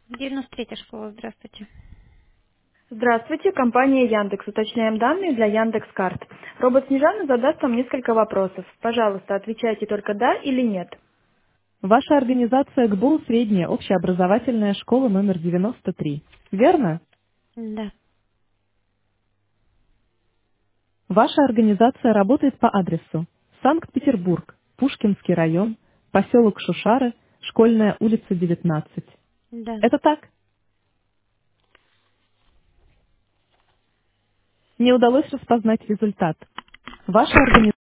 93-я школа, здравствуйте. Здравствуйте, компания Яндекс. Уточняем данные для Яндекс.Карт. Робот Снежана задаст вам несколько вопросов. Пожалуйста, отвечайте только «да» или «нет». Ваша организация ГБУ средняя общеобразовательная школа номер 93. Верно? Да, Ваша организация работает по адресу Санкт-Петербург, Пушкинский район, поселок Шушары, Школьная улица 19. да. Это так? Не удалось распознать результат. Ваша организация